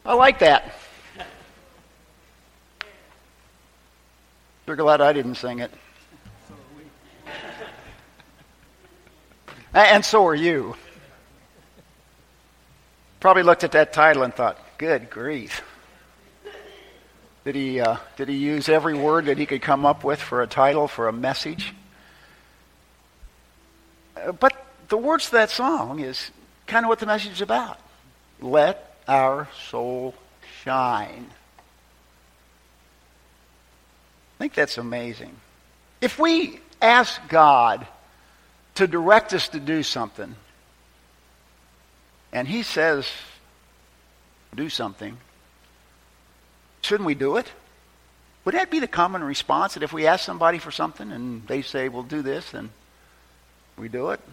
I like that. You're glad I didn't sing it. And so are you. Probably looked at that title and thought, good grief. Did he use every word that he could come up with for a title, for a message? But the words of that song is kind of what the message is about. Let our soul shine. I think that's amazing. If we ask God to direct us to do something, and He says, do something, shouldn't we do it? Would that be the common response, that if we ask somebody for something and they say, well, do this, then we do it?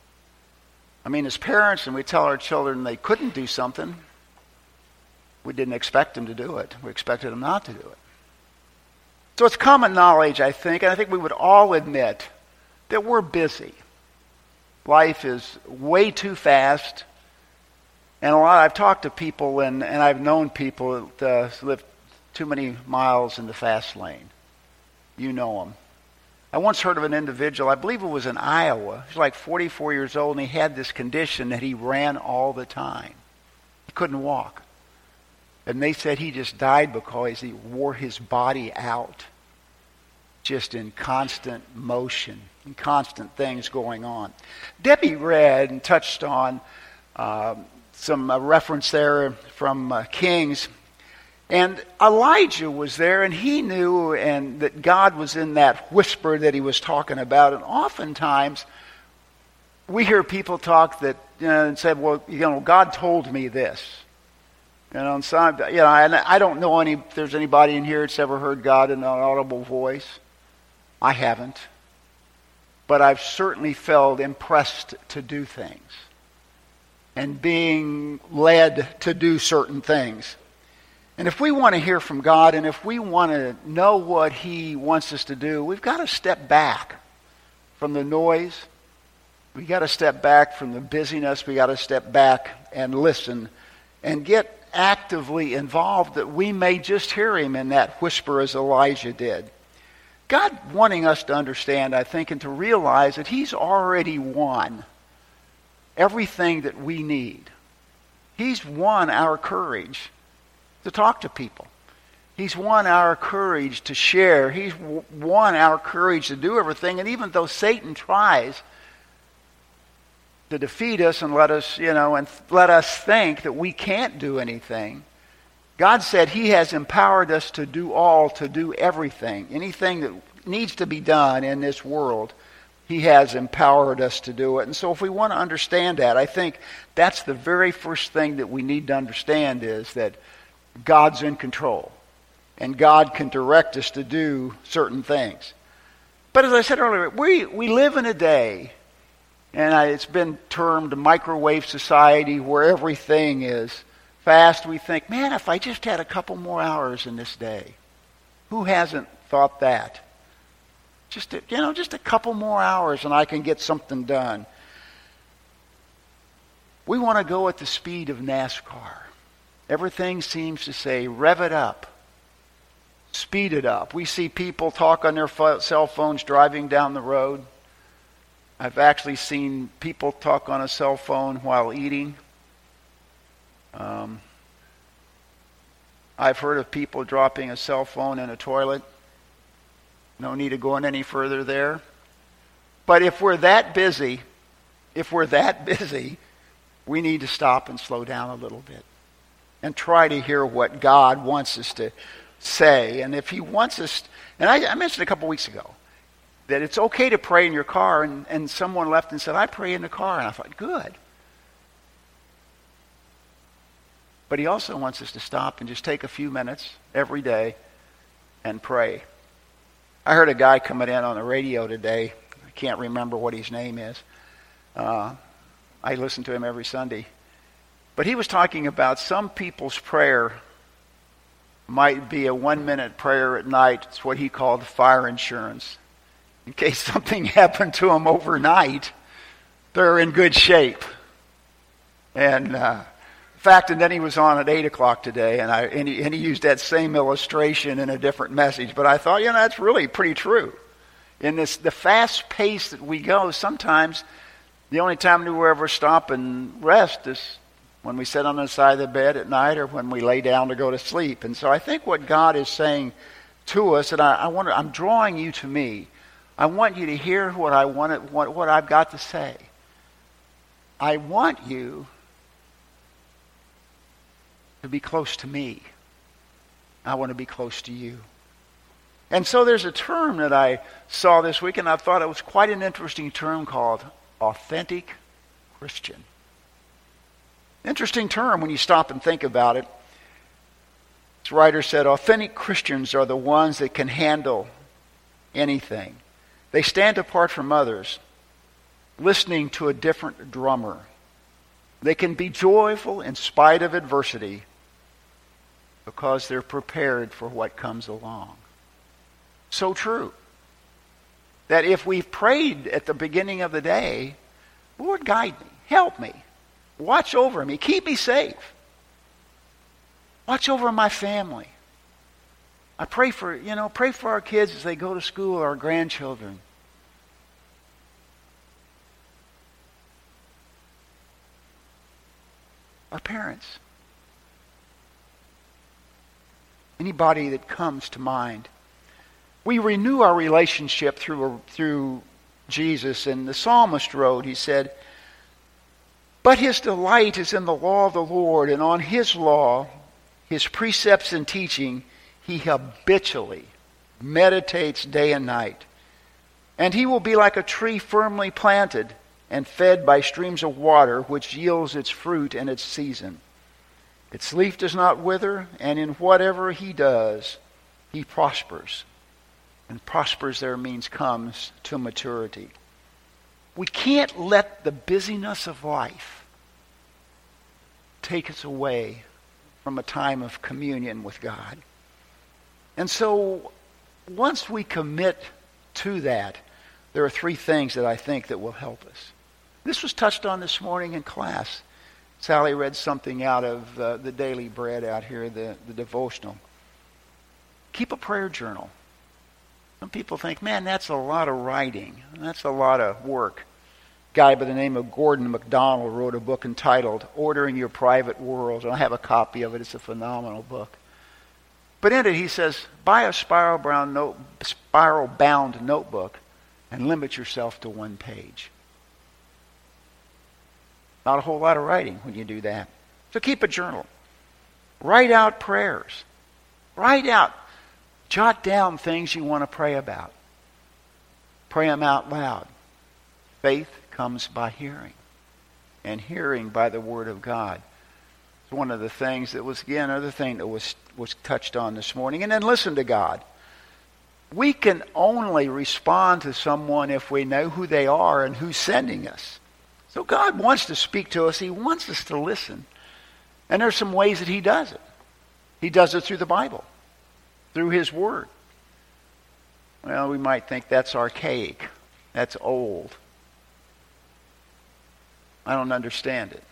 I mean, as parents, and we tell our children they couldn't do something, we didn't expect them to do it. We expected them not to do it. So it's common knowledge, I think, and I think we would all admit that we're busy. Life is way too fast. And I've talked to people and I've known people that live too many miles in the fast lane. You know them. I once heard of an individual, I believe it was in Iowa. He was like 44 years old, and he had this condition that he ran all the time. He couldn't walk. And they said he just died because he wore his body out, just in constant motion, and constant things going on. Debbie read and touched on some reference there from Kings. And Elijah was there, and he knew and that God was in that whisper that he was talking about. And oftentimes, we hear people talk that, and say, well, God told me this. And some, and I don't know if there's anybody in here that's ever heard God in an audible voice. I haven't. But I've certainly felt impressed to do things and being led to do certain things. And if we want to hear from God, and if we want to know what He wants us to do, we've got to step back from the noise. We've got to step back from the busyness. We've got to step back and listen and get actively involved, that we may just hear Him in that whisper as Elijah did. God wanting us to understand, I think, and to realize that He's already won everything that we need. He's won our courage to talk to people. He's won our courage to share. He's won our courage to do everything. And even though Satan tries to defeat us and let us, and let us think that we can't do anything, God said He has empowered us to do all, to do everything. Anything that needs to be done in this world, He has empowered us to do it. And so if we want to understand that, I think that's the very first thing that we need to understand, is that God's in control. And God can direct us to do certain things. But as I said earlier, we live in a day, and it's been termed a microwave society, where everything is fast. We think, man, if I just had a couple more hours in this day. Who hasn't thought that? Just a couple more hours and I can get something done. We want to go at the speed of NASCAR. Everything seems to say, rev it up. Speed it up. We see people talk on their cell phones driving down the road. I've actually seen people talk on a cell phone while eating. I've heard of people dropping a cell phone in a toilet. No need of going any further there. But if we're that busy, we need to stop and slow down a little bit and try to hear what God wants us to say. And if He wants us, and I mentioned a couple weeks ago that it's okay to pray in your car, and someone left and said, I pray in the car, and I thought, good. But He also wants us to stop and just take a few minutes every day and pray. I heard a guy coming in on the radio today. I can't remember what his name is. I listen to him every Sunday. But he was talking about some people's prayer might be a 1-minute prayer at night. It's what he called fire insurance. In case something happened to them overnight, they're in good shape. And fact, and then he was on at 8 o'clock today, and he used that same illustration in a different message. But I thought, that's really pretty true. In the fast pace that we go, sometimes the only time we ever stop and rest is when we sit on the side of the bed at night or when we lay down to go to sleep. And so I think what God is saying to us, and I'm drawing you to me. I want you to hear what I've got to say. I want you to be close to me. I want to be close to you. And so there's a term that I saw this week, and I thought it was quite an interesting term called authentic Christian. Interesting term when you stop and think about it. This writer said, authentic Christians are the ones that can handle anything. They stand apart from others, listening to a different drummer. They can be joyful in spite of adversity because they're prepared for what comes along. So true. That if we've prayed at the beginning of the day, Lord, guide me, help me, watch over me, keep me safe. Watch over my family. I pray for our kids as they go to school, our grandchildren. Our parents. Anybody that comes to mind. We renew our relationship through Jesus. And the psalmist wrote, he said, but his delight is in the law of the Lord, and on his law, his precepts and teaching, he habitually meditates day and night. And he will be like a tree firmly planted and fed by streams of water, which yields its fruit in its season. Its leaf does not wither, and in whatever he does, he prospers. And prospers there means comes to maturity. We can't let the busyness of life take us away from a time of communion with God. And so once we commit to that, there are three things that I think that will help us. This was touched on this morning in class. Sally read something out of the Daily Bread out here, the devotional. Keep a prayer journal. Some people think, man, that's a lot of writing. That's a lot of work. A guy by the name of Gordon MacDonald wrote a book entitled Ordering Your Private World. And I have a copy of it. It's a phenomenal book. But in it he says, buy a spiral-bound notebook and limit yourself to one page. Not a whole lot of writing when you do that. So keep a journal. Write out prayers. Jot down things you want to pray about. Pray them out loud. Faith comes by hearing, and hearing by the Word of God. It's one of the things that was, again, another thing that was touched on this morning. And then listen to God. We can only respond to someone if we know who they are and who's sending us. So God wants to speak to us. He wants us to listen. And there's some ways that he does it. He does it through the Bible, through his Word. Well, we might think that's archaic. That's old. I don't understand it.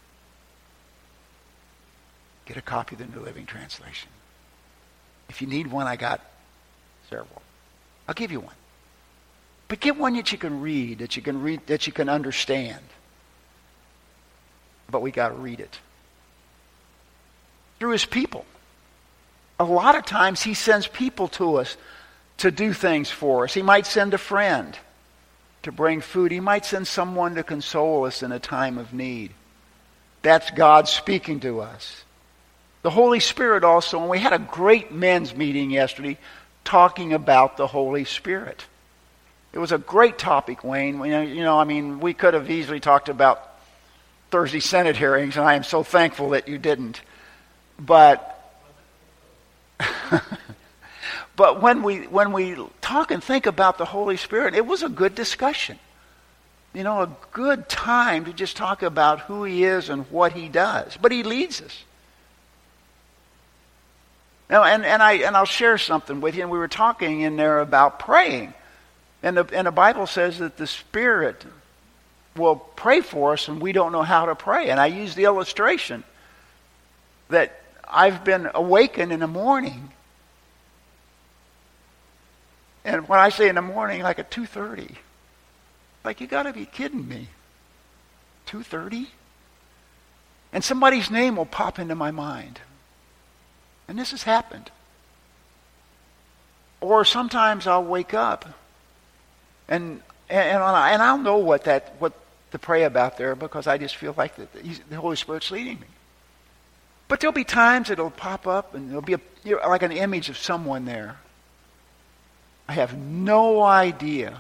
Get a copy of the New Living Translation. If you need one, I got several. I'll give you one. But get one that you can read, that you can understand. But we got to read it. Through his people. A lot of times he sends people to us to do things for us. He might send a friend to bring food. He might send someone to console us in a time of need. That's God speaking to us. The Holy Spirit also, and we had a great men's meeting yesterday talking about the Holy Spirit. It was a great topic, Wayne. We could have easily talked about Thursday Senate hearings, and I am so thankful that you didn't. But when we talk and think about the Holy Spirit, it was a good discussion. A good time to just talk about who he is and what he does. But he leads us. Now, and I'll share something with you. And we were talking in there about praying. And the Bible says that the Spirit will pray for us and we don't know how to pray. And I used the illustration that I've been awakened in the morning. And when I say in the morning, like at 2:30, like, you got to be kidding me. 2:30? And somebody's name will pop into my mind. And this has happened. Or sometimes I'll wake up and I'll know what to pray about there, because I just feel like the Holy Spirit's leading me. But there'll be times it'll pop up and there'll be like an image of someone there. I have no idea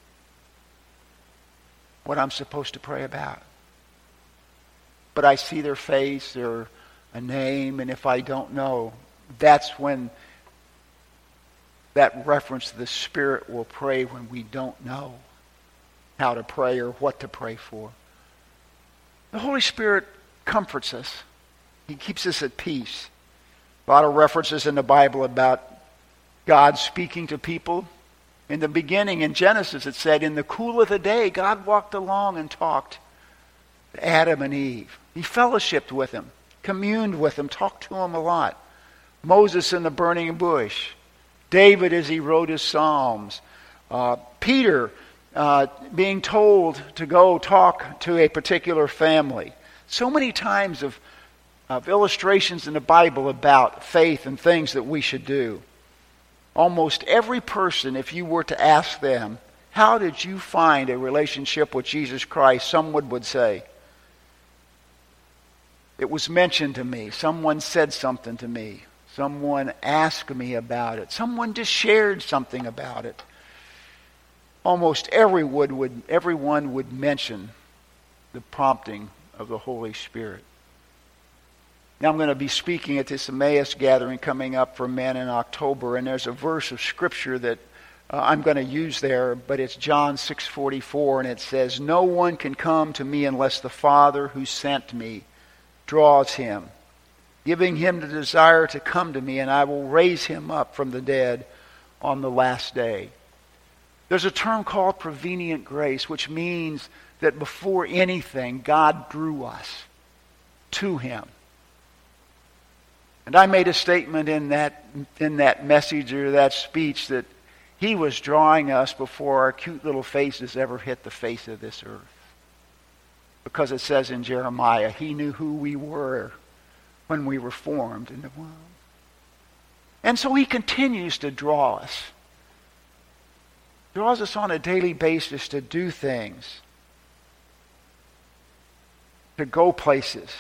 what I'm supposed to pray about. But I see their face or a name, and if I don't know, that's when that reference to the Spirit will pray when we don't know how to pray or what to pray for. The Holy Spirit comforts us. He keeps us at peace. A lot of references in the Bible about God speaking to people. In the beginning, in Genesis, it said, in the cool of the day, God walked along and talked to Adam and Eve. He fellowshiped with them, communed with them, talked to them a lot. Moses in the burning bush. David as he wrote his Psalms. Peter being told to go talk to a particular family. So many times of illustrations in the Bible about faith and things that we should do. Almost every person, if you were to ask them, how did you find a relationship with Jesus Christ? Someone would say, it was mentioned to me. Someone said something to me. Someone asked me about it. Someone just shared something about it. Almost everyone would mention the prompting of the Holy Spirit. Now I'm going to be speaking at this Emmaus gathering coming up for men in October, and there's a verse of Scripture that I'm going to use there, but it's John 6:44, and it says, no one can come to me unless the Father who sent me draws him, giving him the desire to come to me, and I will raise him up from the dead on the last day. There's a term called prevenient grace, which means that before anything, God drew us to him. And I made a statement in that message or that speech that he was drawing us before our cute little faces ever hit the face of this earth. Because it says in Jeremiah, he knew who we were when we were formed in the womb. And so he continues to draw us. Draws us on a daily basis to do things. To go places.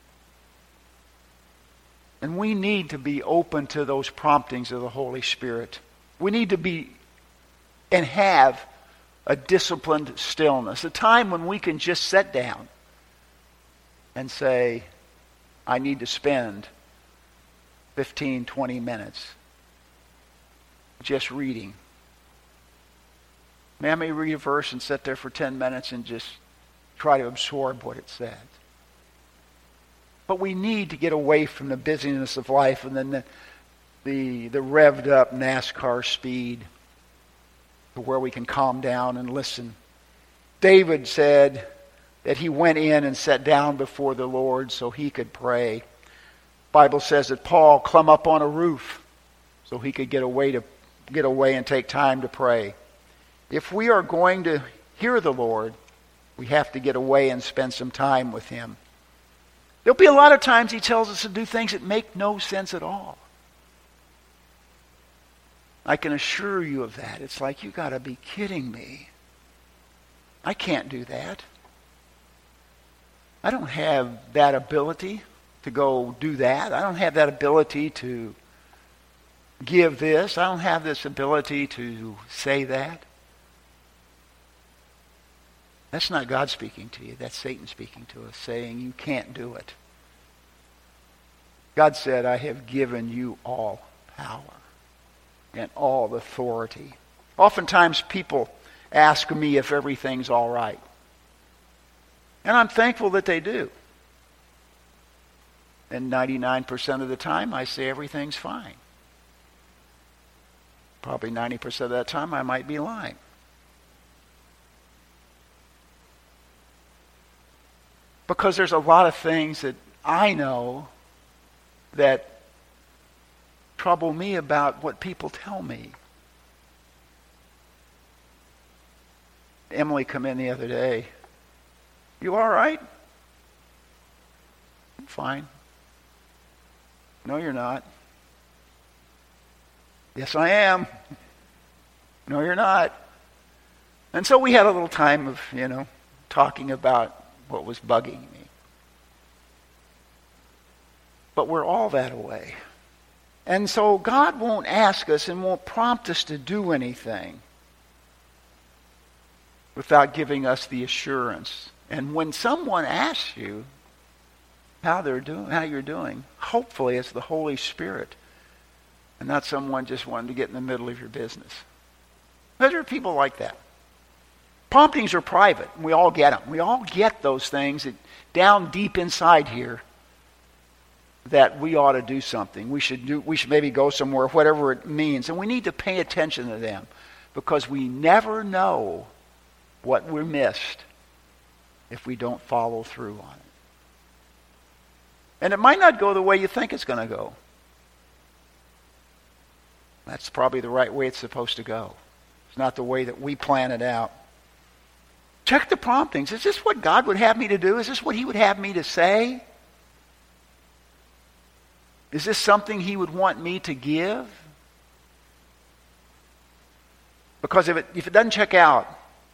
And we need to be open to those promptings of the Holy Spirit. We need to be and have a disciplined stillness. A time when we can just sit down and say, I need to spend 15, 20 minutes just reading. May I read a verse and sit there for 10 minutes and just try to absorb what it says. But we need to get away from the busyness of life and then the revved up NASCAR speed to where we can calm down and listen. David said that he went in and sat down before the Lord so he could pray. The Bible says that Paul climbed up on a roof so he could get away and take time to pray. If we are going to hear the Lord, we have to get away and spend some time with him. There'll be a lot of times he tells us to do things that make no sense at all. I can assure you of that. It's like, you got to be kidding me. I can't do that. I don't have that ability to go do that. I don't have that ability to give this. I don't have this ability to say that. That's not God speaking to you. That's Satan speaking to us, saying you can't do it. God said, I have given you all power and all authority. Oftentimes people ask me if everything's all right. And I'm thankful that they do. And 99% of the time I say everything's fine. Probably 90% of that time I might be lying. Because there's a lot of things that I know that trouble me about what people tell me. Emily come in the other day. You all right? I'm fine. No, you're not. Yes, I am. No, you're not. And so we had a little time of, talking about what was bugging me. But we're all that way. And so God won't ask us and won't prompt us to do anything without giving us the assurance. And when someone asks you how you're doing, hopefully it's the Holy Spirit and not someone just wanting to get in the middle of your business. There are people like that. Promptings are private. We all get them. We all get those things down deep inside here that we ought to do something. We should maybe go somewhere, whatever it means. And we need to pay attention to them because we never know what we missed if we don't follow through on it. And it might not go the way you think it's going to go. That's probably the right way it's supposed to go. It's not the way that we plan it out. Check the promptings. Is this what God would have me to do? Is this what He would have me to say? Is this something He would want me to give? Because if it doesn't check out,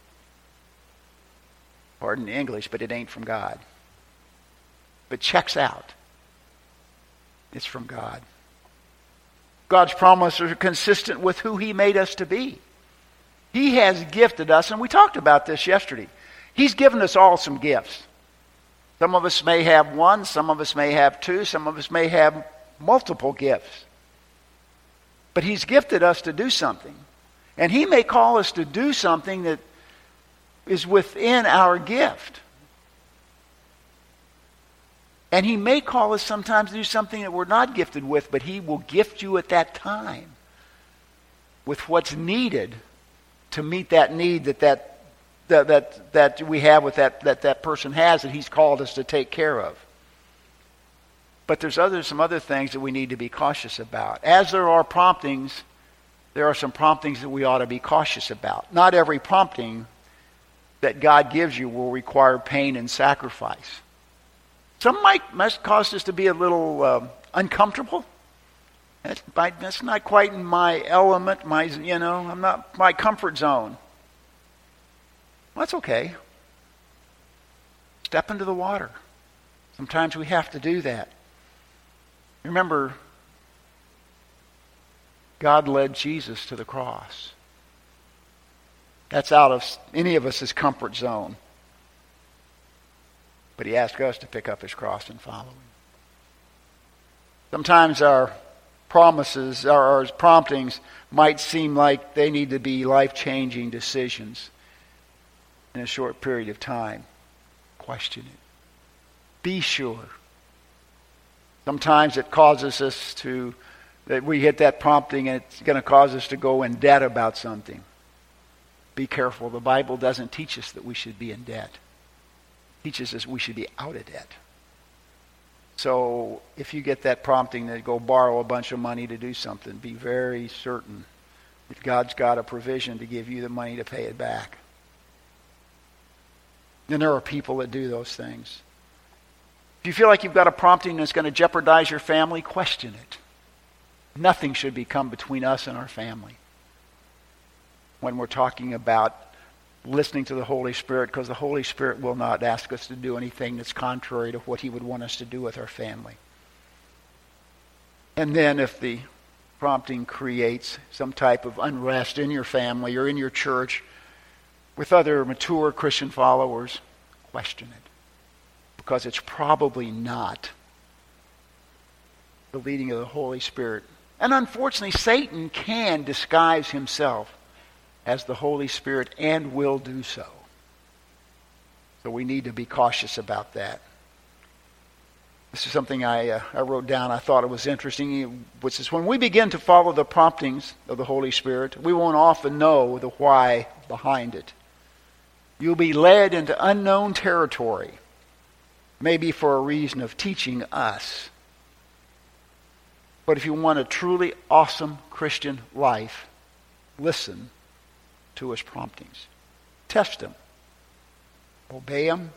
pardon the English, but it ain't from God. If it checks out, it's from God. God's promises are consistent with who He made us to be. He has gifted us, and we talked about this yesterday. He's given us all some gifts. Some of us may have one, some of us may have two, some of us may have multiple gifts. But He's gifted us to do something. And He may call us to do something that is within our gift. And He may call us sometimes to do something that we're not gifted with, but He will gift you at that time with what's needed to meet that need that we have with that person has that He's called us to take care of. But there's some other things that we need to be cautious about. As there are promptings, there are some promptings that we ought to be cautious about. Not every prompting that God gives you will require pain and sacrifice. Some must cause us to be a little uncomfortable. That's not quite in my element, I'm not my comfort zone. Well, that's okay. Step into the water. Sometimes we have to do that. Remember, God led Jesus to the cross. That's out of any of us' comfort zone. But He asked us to pick up His cross and follow Him. Sometimes our promises, our promptings might seem like they need to be life-changing decisions in a short period of time. Question it. Be sure. Sometimes it causes us that we hit that prompting and it's going to cause us to go in debt about something. Be careful. The Bible doesn't teach us that we should be in debt. It teaches us we should be out of debt. So if you get that prompting to go borrow a bunch of money to do something, be very certain that God's got a provision to give you the money to pay it back. And there are people that do those things. If you feel like you've got a prompting that's going to jeopardize your family, question it. Nothing should become between us and our family when we're talking about listening to the Holy Spirit, because the Holy Spirit will not ask us to do anything that's contrary to what He would want us to do with our family. And then if the prompting creates some type of unrest in your family or in your church with other mature Christian followers, question it. Because it's probably not the leading of the Holy Spirit. And unfortunately, Satan can disguise himself as the Holy Spirit and will do so. So we need to be cautious about that. This is something I wrote down. I thought it was interesting, which is when we begin to follow the promptings of the Holy Spirit, we won't often know the why behind it. You'll be led into unknown territory, maybe for a reason of teaching us But if you want a truly awesome Christian life, listen to his promptings. Test him. Obey him.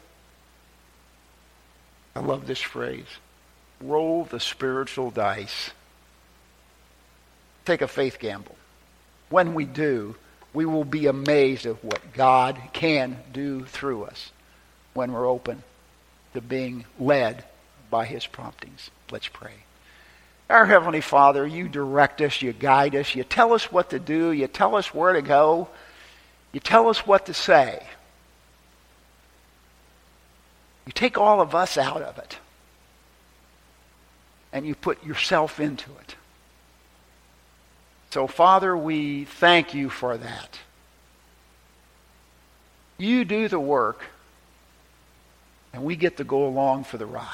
I love this phrase. Roll the spiritual dice. Take a faith gamble. When we do, we will be amazed at what God can do through us when we're open to being led by his promptings. Let's pray. Our Heavenly Father, you direct us, you guide us, you tell us what to do, you tell us where to go, you tell us what to say. You take all of us out of it, and you put yourself into it. So, Father, we thank you for that. You do the work, and we get to go along for the ride.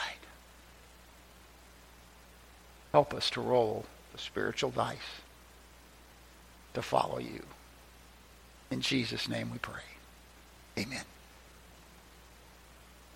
Help us to roll the spiritual dice to follow you. In Jesus' name we pray.